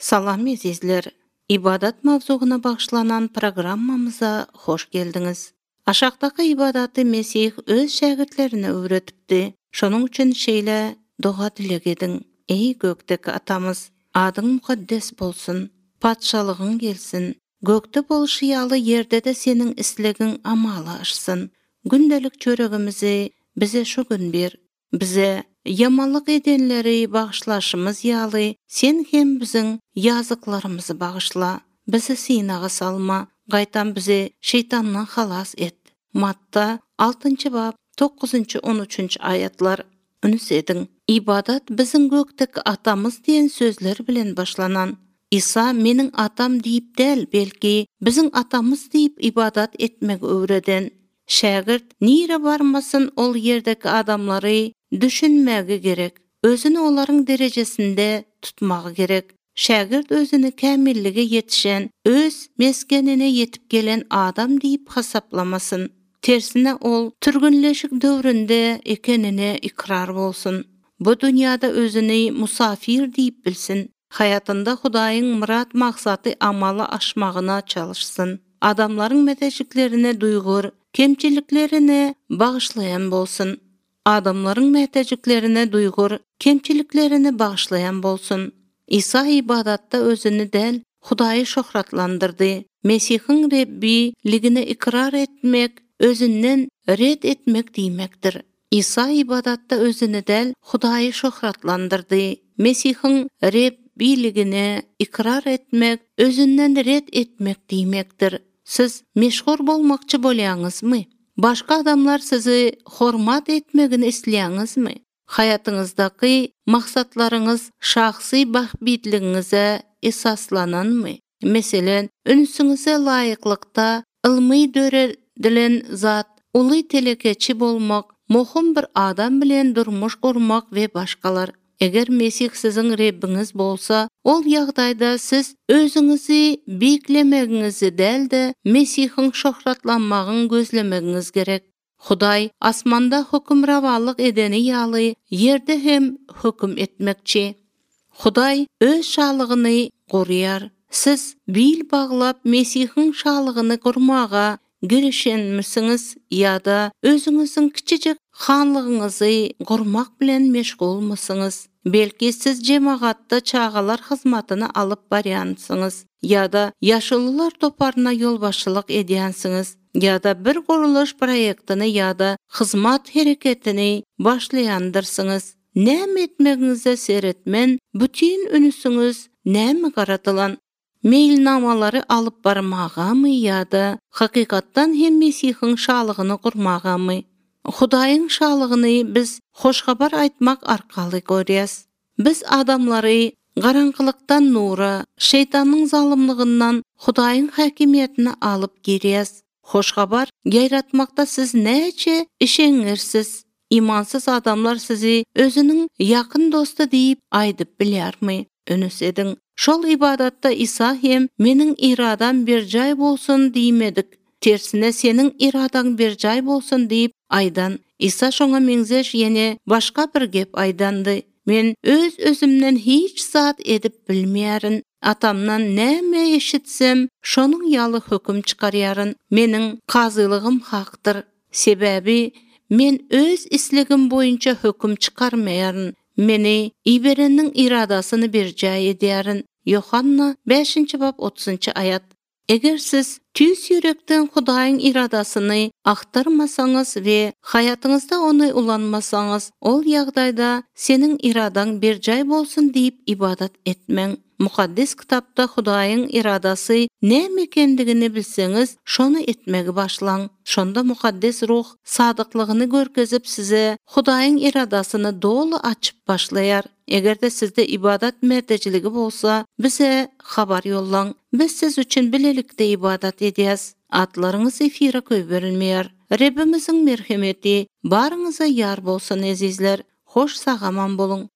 Salam ezizler. İbadat mavzuğuna bağışlanan programmamıza hoş geldiniz. Aşağıdaki ibadatı Mesih öz şagirdlerine öğretipdi. Şonun için şeyle dua dilek edin. Ey gökteki atamız, adın mukaddes bolsun, patşalığın gelsin. Gökte bolşiyalı yerde de senin islegin amalı aşsın. Gündelik çöregimizi bize şu gün bir, bize yamanlık edenleri bağışlaşımız yalı, sen hem bizim yazıklarımızı bağışla, bizi sinağa salma, gaytan bizi şeytandan halas et. Matta 6. bab 9-13 ayatlar ünüs edin. İbadat bizim gökteki atamız diyen sözler bilen başlanan. İsa menin atam deyip del, belki bizim atamız deyip ibadat etmek öğreden. Şagirt nire barmasın ol yerdeki adamları düşünmegi gerek. Özünü onların derecesinde tutmağı gerek. Şagirt özünü kamillige yetişen, öz meskenine yetip gelen adam deyip hasaplamasın. Tersine ol türgünleşik dövründe ekenine ikrar olsun. Bu dünyada özünü musafir deyip bilsin. Hayatında Hudaýyň murat maksatı amalı aşmağına çalışsın. Adamların meteciklerine duygur, kemçiliklerine bağışlayan bolsun. Adamların meteciklerine duygur, kemçiliklerini bağışlayan bolsun. İsa ibadatta özünü del, Hudaýy şöhratlandyrdy. Mesihin Rabbiligine ikrar etmek, özünden red etmek diýmekdir. İsa ibadatta özünü del, Hudaýy şöhratlandyrdy. Mesihin Rabbiligine ikrar etmek, özünden red etmek diýmekdir. Siz meşhur bolmakçı bolýaňyzmy? Başka adamlar sizi hormat etmegini isleýäňizmi? Hayatyňyzdaky maksatlaryňyz şahsy bahbitligiňize esaslananmy? Meselen, ünsüňize laýyklykda ilmi döredilen zat, uly telekeçi bolmak, mohum bir adam bilen durmuş gurmak we başgalar. Eger Mesih sizin Rabbiniz bolsa, ol ýagdaýda siz özüňizi beklemegiňizi del de Mesihin şöhratlanmagyny gözlemegiňiz gerek. Hudaý asmanda hukmrawalyk edeni ýaly ýerde hem hukm etmekçi. Hudaý öz şalygyny gorýar. Siz bil baglap Mesihin şalygyny gurmaga girişenmisiňiz ýa-da özüňiziň kiçijik hanlygyňyzy gurmak bilen meşgulmysyňyz? Belki siz jemagatda çağalar hyzmatyny alyp barýansyňyz ýa-da ýaşullylar toparyna ýolbaşçylyk edýänsiňiz ýa-da bir guruluş proýektini ýa-da hyzmat hereketini başlaýandyrsyňyz. Näme etmegiňize seretmen bütün ünüsüňiz näme garatylan? Mailnamalary alyp barmagamy ýa-da hakykatdan hem Mesihin şalygyny gurmagamy? Hudaýyň şalygyny biz hoşgabar aýtmak arkaly görýäs. Biz adamlary garanqylykdan nura, şeytanyň zalymlygyndan Hudaýyň hakimiýetine alyp girýäs. Hoşgabar gaýratmakda siz näçe işeňirsiz? İmansız adamlar sizi özünün yakın dostu diýip aýdyp bilýärmi? Ünüs edin. Şol ibadatta İsa hem menin iradam bir jaý bolsun diýmedik. Tersine senin iradan bir jaý bolsun diýip aýdan. İsa şoňa meňzeş ýene başga bir gep aýdandy. Men öz özümden hiç zat edip bilmeýärin. Atamdan näme eşitsem, şonuň ýaly hökm çykarýaryn. Meniň kazylygym hakdyr. Sebäbi men öz islegim boýunça hökm çykarmaýaryn. Meni ibereniň iradasyny bir jaý edýärin. Yohanna 5. bab 30. ayat. Eger siz tüz yürekden Hudaýyň iradasyny aktarmasaňyz we hayatyňyzda ony ulanmasaňyz, ol ýagdaýda senin iradan bir jaý bolsun diýip ibadat etmeň. Mukaddes kitapda Hudaýyň iradasy näme ekendigini bilseňiz, şonu etmegi başlaň. Şonda mukaddes ruh sadyklygyny görkezip size Hudaýyň iradasyny dolu açyp başlaýar. Egerde sizde ibadat mertejiligi bolsa, bize habar yollaň. Biz siz üçin bilelikde ibadat edýäs. Atlaryňyz efira köýberilmeýär. Rabbimiziň merhemeti barıňyza ýar bolsun ezizler. Hoş sagaman bolun.